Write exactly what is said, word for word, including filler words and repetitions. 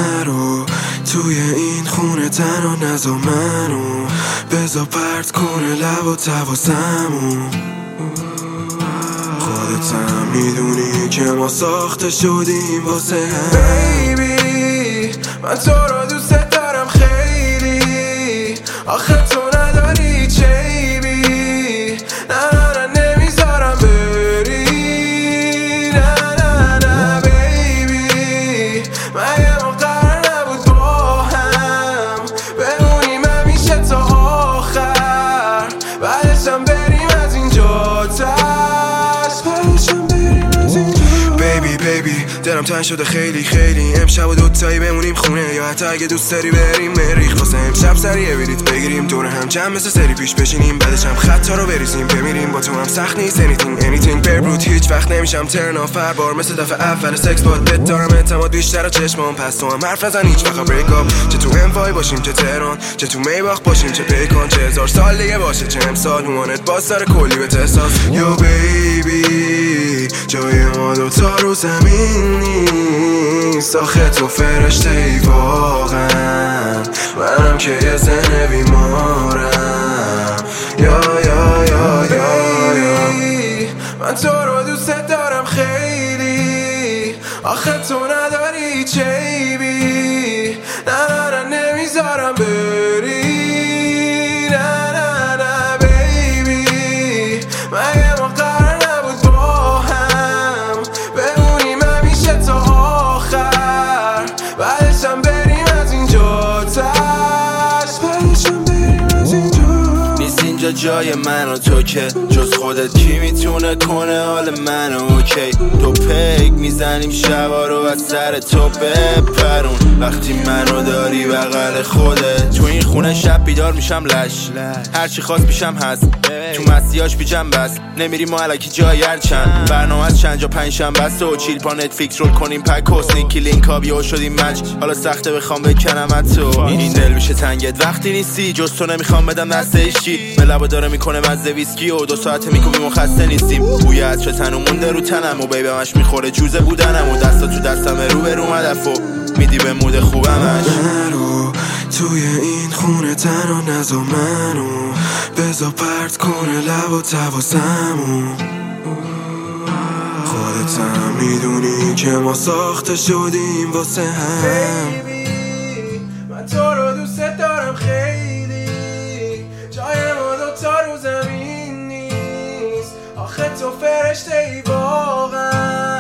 نرو توی این خونه تنها نزا منو بزا پرت کنه لب و تواسمون خودت هم میدونی که ما ساخته شدیم واسه هم بیبی من تو رو دوست دارم خیلی آخه تو نداری چیبی نه نه نه نمیذارم بری نه نه نه بیبی مگه ما قرار نبود با هم بمونیم همیشه تا آخر بعدشم بریم از اینجا تش بعدشم بریم از اینجا بیبی بیبی دلم تنگ شده خیلی خیلی امشب و دوتایی بمونیم خونه یا حتی اگه دوست داری بریم مریخ واسه امشب سریع بلیط بگیریم دور هم جمع مثل سری پیش بشینیم بعدش هم خطا رو بریزیم بمیریم با تو هم سخت نیست anything anything بربرود هیچ وقت نمیشم ترن آف هر بار مثل دفعه اول سکس باد بهت دارم اعتماد بیشتر و چشمام پس تو هم حرف نزن هیچ وقت بریک آپ چه تو انوای باشیم چه تهران چه تو میباخ باشیم چه پیکان چه هزار سال دیگه باشه چه امسال مامانت باز داره کلی به احساس یو بیبی جای ما دوتا رو زمین نیست آخه تو فرشته ای واقعا منم که یه زن بیمارم یا یا یا یا یا من تو رو دوست دارم خیلی آخه تو نداری چیبی نه نه نه نمیذارم بری نه نه نه بیبی مگه ما قرار نبود با هم بمونیم همیشه تا آخر بعدشم بریم از اینجا تش بعدشم بریم از اینجا نیست اینجا جای من و تو که جز خودت کی میتونه کنه حال من اوکی دو پیک میزنیم شبا رو از سر تو بپرون وقتی منو داری بغل خودت تو این خونه شب بیدار میشم لش هرچی خواست پیشم هست تو مسیاش بیجم بس نمیری ما علکی جای هر چند برنامه از چند جا پنج شنبه بسته و چیل پا نتفلیکس رول کنیم پک حسنی کی لینک ها بیو شدیم مچ حالا سخته بخوام بکنم از تو این دل میشه تنگت وقتی نیستی جز تو نمیخوام بدم دست هیچکی به لبا داره میکنه مزه ویسکی و دو ساعته میکوبیم و خسته نیستیم بوی عطر تنو مونده رو تنم و بیبه مش میخوره جوزه بودنم و دستا تو دستم رو به رو مدف و میدی به مود خوبمش نرو توی این خونه تنها نزا منو بزا پرت کنه لب و تواسمون خودت هم میدونی که ما ساخته شدیم واسه هم من تو رو دوست دارم خیلی جای ما دوتا رو زمین نیست آخه تو فرشته ای واقعا